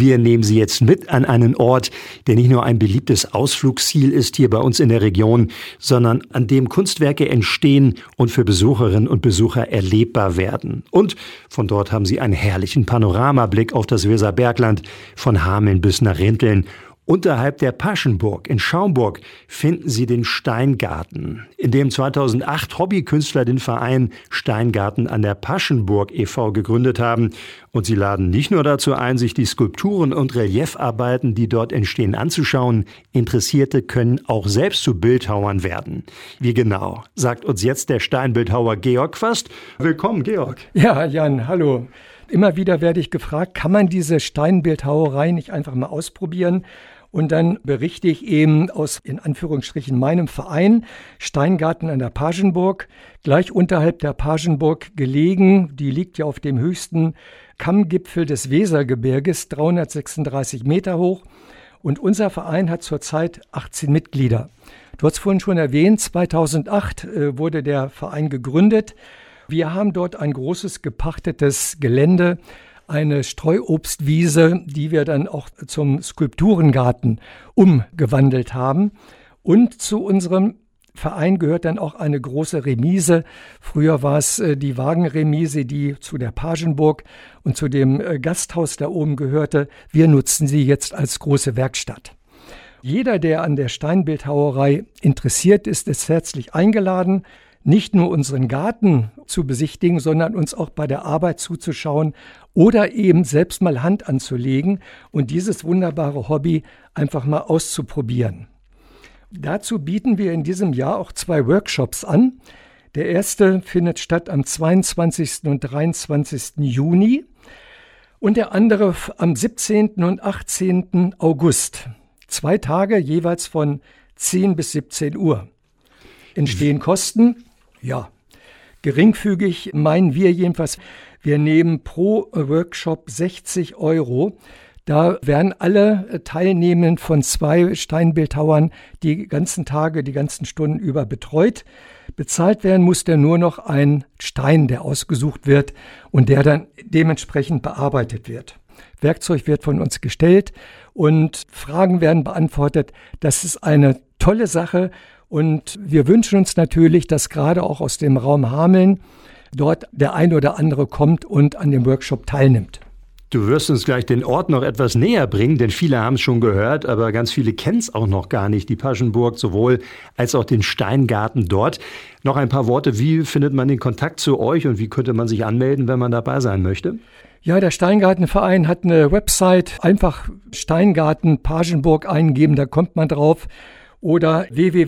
Wir nehmen Sie jetzt mit an einen Ort, der nicht nur ein beliebtes Ausflugsziel ist hier bei uns in der Region, sondern an dem Kunstwerke entstehen und für Besucherinnen und Besucher erlebbar werden. Und von dort haben Sie einen herrlichen Panoramablick auf das Weserbergland, von Hameln bis nach Rinteln. Unterhalb der Paschenburg in Schaumburg finden Sie den Steingarten, in dem 2008 Hobbykünstler den Verein Steingarten an der Paschenburg e.V. gegründet haben. Und sie laden nicht nur dazu ein, sich die Skulpturen und Reliefarbeiten, die dort entstehen, anzuschauen. Interessierte können auch selbst zu Bildhauern werden. Wie genau, sagt uns jetzt der Steinbildhauer Georg Quast. Willkommen, Georg. Ja, Jan, hallo. Immer wieder werde ich gefragt, kann man diese Steinbildhauerei nicht einfach mal ausprobieren? Und dann berichte ich eben aus, in Anführungsstrichen, meinem Verein Steingarten an der Paschenburg, gleich unterhalb der Paschenburg gelegen. Die liegt ja auf dem höchsten Kammgipfel des Wesergebirges, 336 Meter hoch. Und unser Verein hat zurzeit 18 Mitglieder. Du hast vorhin schon erwähnt, 2008 wurde der Verein gegründet. Wir haben dort ein großes gepachtetes Gelände, eine Streuobstwiese, die wir dann auch zum Skulpturengarten umgewandelt haben. Und zu unserem Verein gehört dann auch eine große Remise. Früher war es die Wagenremise, die zu der Paschenburg und zu dem Gasthaus da oben gehörte. Wir nutzen sie jetzt als große Werkstatt. Jeder, der an der Steinbildhauerei interessiert ist, ist herzlich eingeladen, nicht nur unseren Garten zu besichtigen, sondern uns auch bei der Arbeit zuzuschauen oder eben selbst mal Hand anzulegen und dieses wunderbare Hobby einfach mal auszuprobieren. Dazu bieten wir in diesem Jahr auch 2 Workshops an. Der erste findet statt am 22. und 23. Juni und der andere am 17. und 18. August. 2 Tage jeweils von 10 bis 17 Uhr. Entstehen Kosten? Ja, geringfügig meinen wir jedenfalls. Wir nehmen pro Workshop 60 €. Da werden alle Teilnehmenden von 2 Steinbildhauern die ganzen Tage, die ganzen Stunden über betreut. Bezahlt werden muss der nur noch ein Stein, der ausgesucht wird und der dann dementsprechend bearbeitet wird. Werkzeug wird von uns gestellt und Fragen werden beantwortet. Das ist eine tolle Sache. Und wir wünschen uns natürlich, dass gerade auch aus dem Raum Hameln dort der ein oder andere kommt und an dem Workshop teilnimmt. Du wirst uns gleich den Ort noch etwas näher bringen, denn viele haben es schon gehört, aber ganz viele kennen es auch noch gar nicht, die Paschenburg sowohl als auch den Steingarten dort. Noch ein paar Worte, wie findet man den Kontakt zu euch und wie könnte man sich anmelden, wenn man dabei sein möchte? Ja, der Steingartenverein hat eine Website, einfach Steingarten Paschenburg eingeben, da kommt man drauf. Oder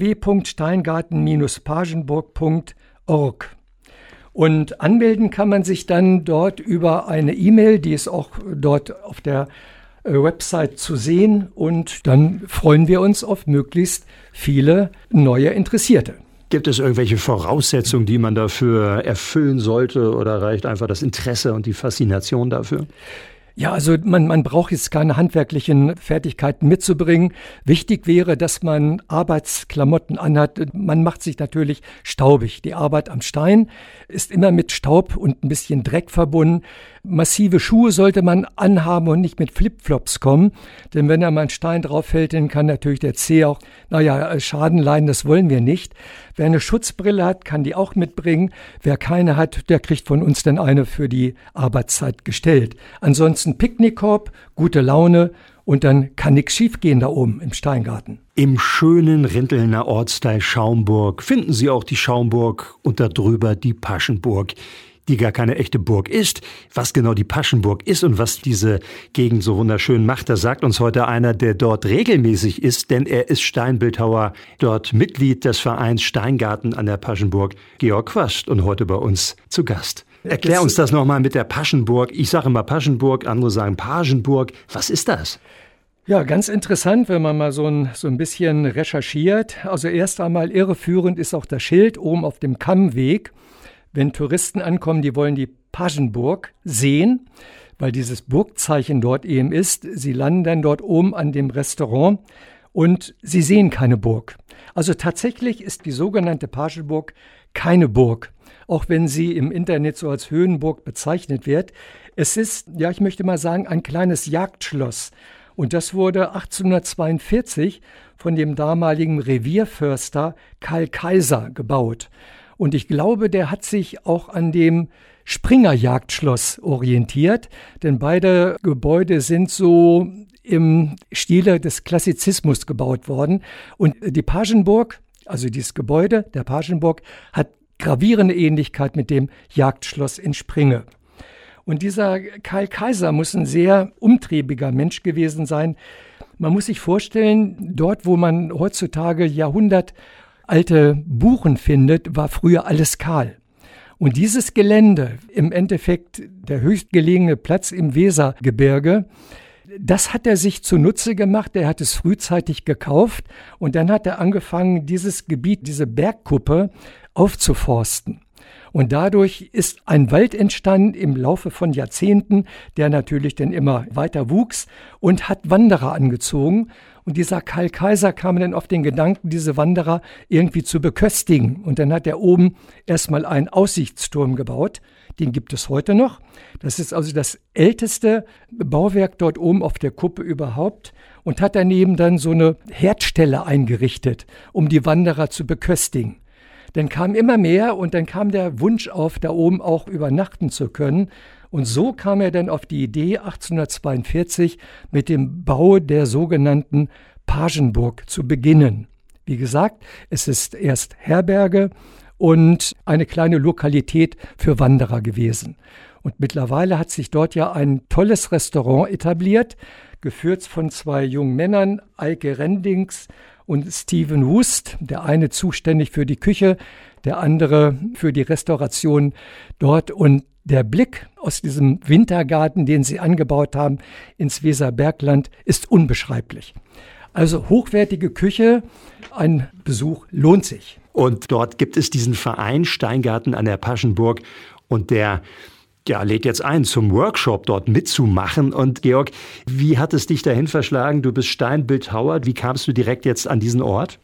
www.steingarten-paschenburg.org. Und anmelden kann man sich dann dort über eine E-Mail, die ist auch dort auf der Website zu sehen. Und dann freuen wir uns auf möglichst viele neue Interessierte. Gibt es irgendwelche Voraussetzungen, die man dafür erfüllen sollte oder reicht einfach das Interesse und die Faszination dafür? Ja, also man braucht jetzt keine handwerklichen Fertigkeiten mitzubringen. Wichtig wäre, dass man Arbeitsklamotten anhat. Man macht sich natürlich staubig. Die Arbeit am Stein ist immer mit Staub und ein bisschen Dreck verbunden. Massive Schuhe sollte man anhaben und nicht mit Flipflops kommen. Denn wenn da mal ein Stein drauf fällt, dann kann natürlich der Zeh auch, Schaden leiden. Das wollen wir nicht. Wer eine Schutzbrille hat, kann die auch mitbringen. Wer keine hat, der kriegt von uns dann eine für die Arbeitszeit gestellt. Ansonsten Picknickkorb, gute Laune und dann kann nichts schiefgehen da oben im Steingarten. Im schönen Rintelner Ortsteil Schaumburg finden Sie auch die Schaumburg und darüber die Paschenburg, die gar keine echte Burg ist. Was genau die Paschenburg ist und was diese Gegend so wunderschön macht, das sagt uns heute einer, der dort regelmäßig ist, denn er ist Steinbildhauer, dort Mitglied des Vereins Steingarten an der Paschenburg, Georg Quast, und heute bei uns zu Gast. Erklär uns das nochmal mit der Paschenburg. Ich sage immer Paschenburg, andere sagen Pagenburg. Was ist das? Ja, ganz interessant, wenn man mal so ein bisschen recherchiert. Also erst einmal irreführend ist auch das Schild oben auf dem Kammweg. Wenn Touristen ankommen, die wollen die Paschenburg sehen, weil dieses Burgzeichen dort eben ist. Sie landen dann dort oben an dem Restaurant und sie sehen keine Burg. Also tatsächlich ist die sogenannte Paschenburg keine Burg, auch wenn sie im Internet so als Höhenburg bezeichnet wird. Es ist, ja, ich möchte mal sagen, ein kleines Jagdschloss. Und das wurde 1842 von dem damaligen Revierförster Karl Kaiser gebaut. Und ich glaube, der hat sich auch an dem Springer Jagdschloss orientiert, denn beide Gebäude sind so im Stile des Klassizismus gebaut worden. Und die Pagenburg, also dieses Gebäude der Pagenburg, hat gravierende Ähnlichkeit mit dem Jagdschloss in Springe. Und dieser Karl Kaiser muss ein sehr umtriebiger Mensch gewesen sein. Man muss sich vorstellen, dort, wo man heutzutage jahrhundertalte Buchen findet, war früher alles kahl. Und dieses Gelände, im Endeffekt der höchstgelegene Platz im Wesergebirge, das hat er sich zunutze gemacht. Er hat es frühzeitig gekauft und dann hat er angefangen, dieses Gebiet, diese Bergkuppe aufzuforsten. Und dadurch ist ein Wald entstanden im Laufe von Jahrzehnten, der natürlich dann immer weiter wuchs und hat Wanderer angezogen. Und dieser Karl Kaiser kam dann auf den Gedanken, diese Wanderer irgendwie zu beköstigen. Und dann hat er oben erstmal einen Aussichtsturm gebaut. Den gibt es heute noch. Das ist also das älteste Bauwerk dort oben auf der Kuppe überhaupt und hat daneben dann so eine Herdstelle eingerichtet, um die Wanderer zu beköstigen. Dann kam immer mehr und dann kam der Wunsch auf, da oben auch übernachten zu können. Und so kam er dann auf die Idee, 1842 mit dem Bau der sogenannten Pagenburg zu beginnen. Wie gesagt, es ist erst Herberge und eine kleine Lokalität für Wanderer gewesen. Und mittlerweile hat sich dort ja ein tolles Restaurant etabliert, geführt von zwei jungen Männern, Eike Rendings und Steven Wust, der eine zuständig für die Küche, der andere für die Restauration dort. Und der Blick aus diesem Wintergarten, den sie angebaut haben, ins Weserbergland, ist unbeschreiblich. Also hochwertige Küche, ein Besuch lohnt sich. Und dort gibt es diesen Verein Steingarten an der Pagenburg und der lädt jetzt ein, zum Workshop dort mitzumachen. Und Georg, wie hat es dich dahin verschlagen? Du bist Steinbildhauer. Wie kamst du direkt jetzt an diesen Ort?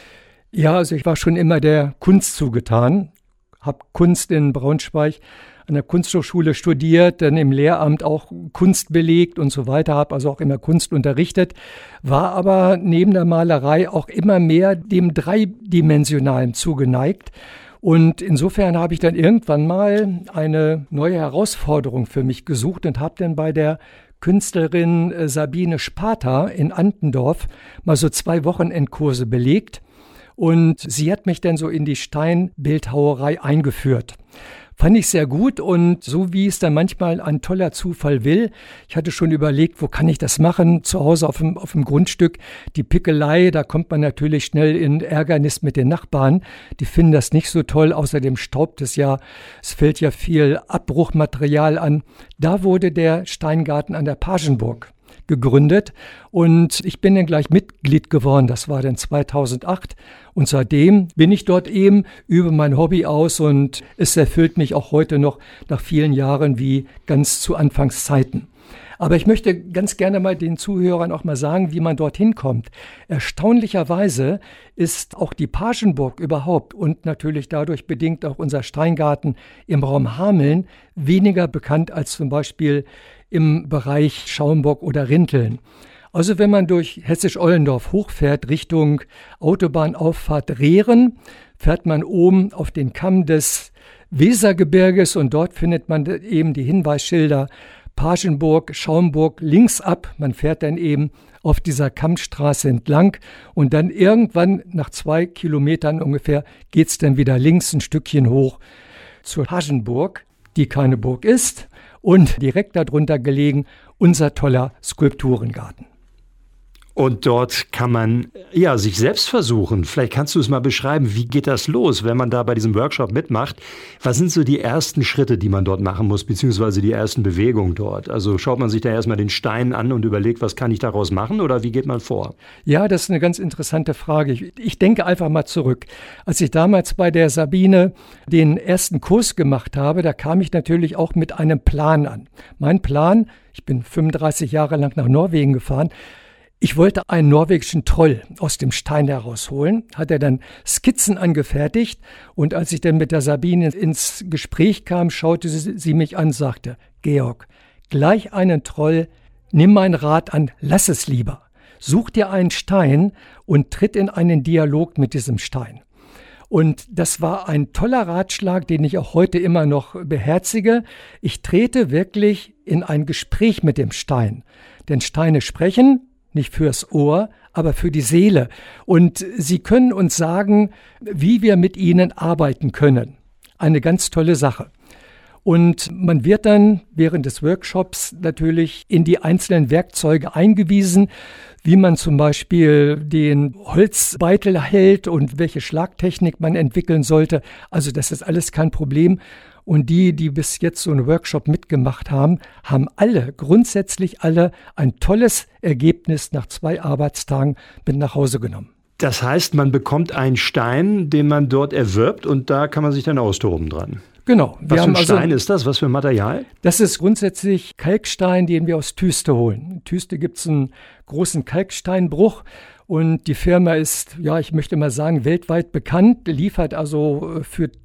Ja, also ich war schon immer der Kunst zugetan, habe Kunst in Braunschweig an der Kunsthochschule studiert, dann im Lehramt auch Kunst belegt und so weiter, habe also auch immer Kunst unterrichtet, war aber neben der Malerei auch immer mehr dem Dreidimensionalen zugeneigt. Und insofern habe ich dann irgendwann mal eine neue Herausforderung für mich gesucht und habe dann bei der Künstlerin Sabine Sparta in Antendorf mal so 2 Wochenendkurse belegt. Und sie hat mich dann so in die Steinbildhauerei eingeführt. Fand ich sehr gut und so wie es dann manchmal ein toller Zufall will. Ich hatte schon überlegt, wo kann ich das machen? Zu Hause auf dem Grundstück. Die Pickelei, da kommt man natürlich schnell in Ärgernis mit den Nachbarn. Die finden das nicht so toll. Außerdem staubt es ja. Es fällt ja viel Abbruchmaterial an. Da wurde der Steingarten an der Pagenburg gegründet und ich bin dann gleich Mitglied geworden. Das war dann 2008 und seitdem bin ich dort eben, übe mein Hobby aus und es erfüllt mich auch heute noch nach vielen Jahren wie ganz zu Anfangszeiten. Aber ich möchte ganz gerne mal den Zuhörern auch mal sagen, wie man dorthin kommt. Erstaunlicherweise ist auch die Pagenburg überhaupt und natürlich dadurch bedingt auch unser Steingarten im Raum Hameln weniger bekannt als zum Beispiel im Bereich Schaumburg oder Rinteln. Also wenn man durch Hessisch-Ollendorf hochfährt Richtung Autobahnauffahrt Rehren, fährt man oben auf den Kamm des Wesergebirges und dort findet man eben die Hinweisschilder Pagenburg, Schaumburg, links ab. Man fährt dann eben auf dieser Kammstraße entlang und dann irgendwann nach 2 Kilometern ungefähr geht's dann wieder links ein Stückchen hoch zur Pagenburg, die keine Burg ist und direkt darunter gelegen unser toller Skulpturengarten. Und dort kann man sich selbst versuchen. Vielleicht kannst du es mal beschreiben, wie geht das los, wenn man da bei diesem Workshop mitmacht? Was sind so die ersten Schritte, die man dort machen muss, beziehungsweise die ersten Bewegungen dort? Also schaut man sich da erstmal den Stein an und überlegt, was kann ich daraus machen oder wie geht man vor? Ja, das ist eine ganz interessante Frage. Ich denke einfach mal zurück. Als ich damals bei der Sabine den ersten Kurs gemacht habe, da kam ich natürlich auch mit einem Plan an. Mein Plan, ich bin 35 Jahre lang nach Norwegen gefahren, ich wollte einen norwegischen Troll aus dem Stein herausholen, hat er dann Skizzen angefertigt und als ich dann mit der Sabine ins Gespräch kam, schaute sie mich an und sagte, Georg, gleich einen Troll, nimm meinen Rat an, lass es lieber. Such dir einen Stein und tritt in einen Dialog mit diesem Stein. Und das war ein toller Ratschlag, den ich auch heute immer noch beherzige. Ich trete wirklich in ein Gespräch mit dem Stein. Denn Steine sprechen, nicht fürs Ohr, aber für die Seele. Und sie können uns sagen, wie wir mit ihnen arbeiten können. Eine ganz tolle Sache. Und man wird dann während des Workshops natürlich in die einzelnen Werkzeuge eingewiesen, wie man zum Beispiel den Holzbeitel hält und welche Schlagtechnik man entwickeln sollte. Also das ist alles kein Problem. Und die bis jetzt so einen Workshop mitgemacht haben, haben grundsätzlich alle ein tolles Ergebnis nach 2 Arbeitstagen mit nach Hause genommen. Das heißt, man bekommt einen Stein, den man dort erwirbt und da kann man sich dann austoben dran. Genau. Was für ein Stein ist das? Was für ein Material? Das ist grundsätzlich Kalkstein, den wir aus Thüste holen. In Thüste gibt es einen großen Kalksteinbruch und die Firma ist, ja, ich möchte mal sagen, weltweit bekannt, liefert also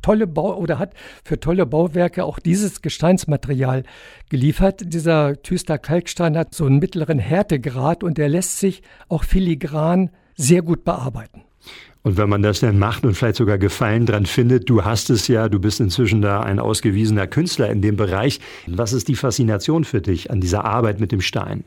hat für tolle Bauwerke auch dieses Gesteinsmaterial geliefert. Dieser Thüster Kalkstein hat so einen mittleren Härtegrad und der lässt sich auch filigran sehr gut bearbeiten. Und wenn man das dann macht und vielleicht sogar Gefallen dran findet, du hast es ja, du bist inzwischen da ein ausgewiesener Künstler in dem Bereich. Was ist die Faszination für dich an dieser Arbeit mit dem Stein?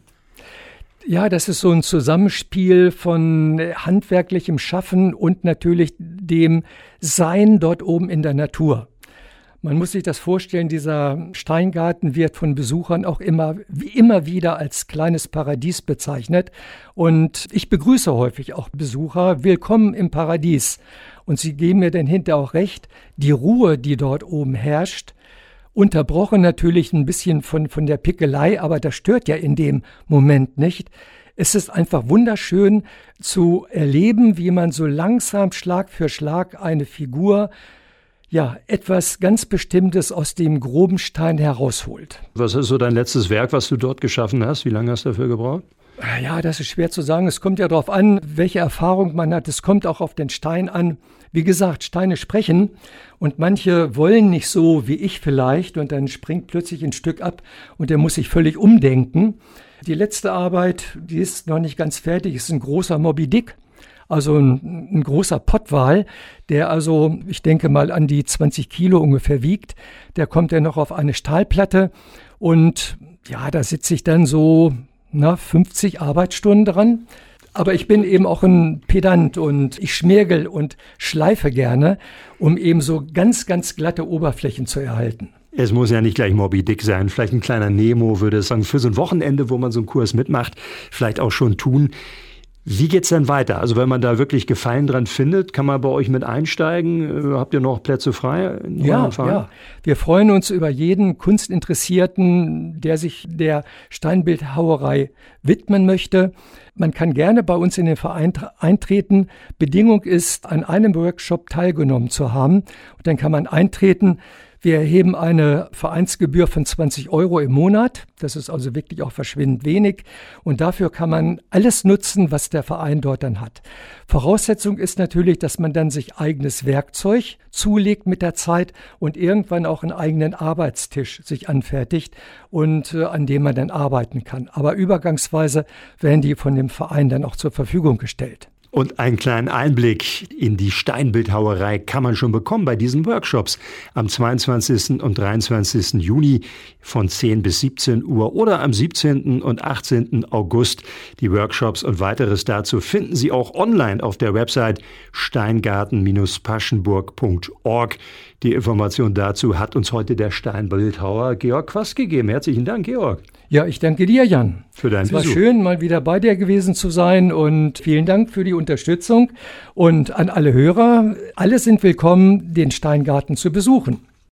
Ja, das ist so ein Zusammenspiel von handwerklichem Schaffen und natürlich dem Sein dort oben in der Natur. Man muss sich das vorstellen, dieser Steingarten wird von Besuchern auch immer wieder als kleines Paradies bezeichnet. Und ich begrüße häufig auch Besucher, willkommen im Paradies. Und sie geben mir dann hinterher auch recht, die Ruhe, die dort oben herrscht, unterbrochen natürlich ein bisschen von der Pickelei, aber das stört ja in dem Moment nicht. Es ist einfach wunderschön zu erleben, wie man so langsam Schlag für Schlag eine Figur, ja, etwas ganz Bestimmtes aus dem groben Stein herausholt. Was ist so dein letztes Werk, was du dort geschaffen hast? Wie lange hast du dafür gebraucht? Ja, das ist schwer zu sagen. Es kommt ja darauf an, welche Erfahrung man hat. Es kommt auch auf den Stein an. Wie gesagt, Steine sprechen und manche wollen nicht so wie ich vielleicht und dann springt plötzlich ein Stück ab und der muss sich völlig umdenken. Die letzte Arbeit, die ist noch nicht ganz fertig, ist ein großer Moby Dick. Also ein großer Pottwal, der also, ich denke mal, an die 20 Kilo ungefähr wiegt. Der kommt ja noch auf eine Stahlplatte und ja, da sitze ich dann so 50 Arbeitsstunden dran. Aber ich bin eben auch ein Pedant und ich schmirgel und schleife gerne, um eben so ganz, ganz glatte Oberflächen zu erhalten. Es muss ja nicht gleich Moby Dick sein. Vielleicht ein kleiner Nemo würde es sagen, für so ein Wochenende, wo man so einen Kurs mitmacht, vielleicht auch schon tun. Wie geht's denn weiter? Also wenn man da wirklich Gefallen dran findet, kann man bei euch mit einsteigen? Habt ihr noch Plätze frei? Ja. Wir freuen uns über jeden Kunstinteressierten, der sich der Steinbildhauerei widmen möchte. Man kann gerne bei uns in den Verein eintreten. Bedingung ist, an einem Workshop teilgenommen zu haben. Und dann kann man eintreten. Wir erheben eine Vereinsgebühr von 20 € im Monat. Das ist also wirklich auch verschwindend wenig. Und dafür kann man alles nutzen, was der Verein dort dann hat. Voraussetzung ist natürlich, dass man dann sich eigenes Werkzeug zulegt mit der Zeit und irgendwann auch einen eigenen Arbeitstisch sich anfertigt und an dem man dann arbeiten kann. Aber übergangsweise werden die von dem Verein dann auch zur Verfügung gestellt. Und einen kleinen Einblick in die Steinbildhauerei kann man schon bekommen bei diesen Workshops am 22. und 23. Juni von 10 bis 17 Uhr oder am 17. und 18. August. Die Workshops und weiteres dazu finden Sie auch online auf der Website steingarten-paschenburg.org. Die Information dazu hat uns heute der Steinbildhauer Georg Quast gegeben. Herzlichen Dank, Georg. Ja, ich danke dir, Jan. Für deinen Besuch. Es war schön, mal wieder bei dir gewesen zu sein und vielen Dank für die Unterstützung. Und an alle Hörer, alle sind willkommen, den Steingarten zu besuchen.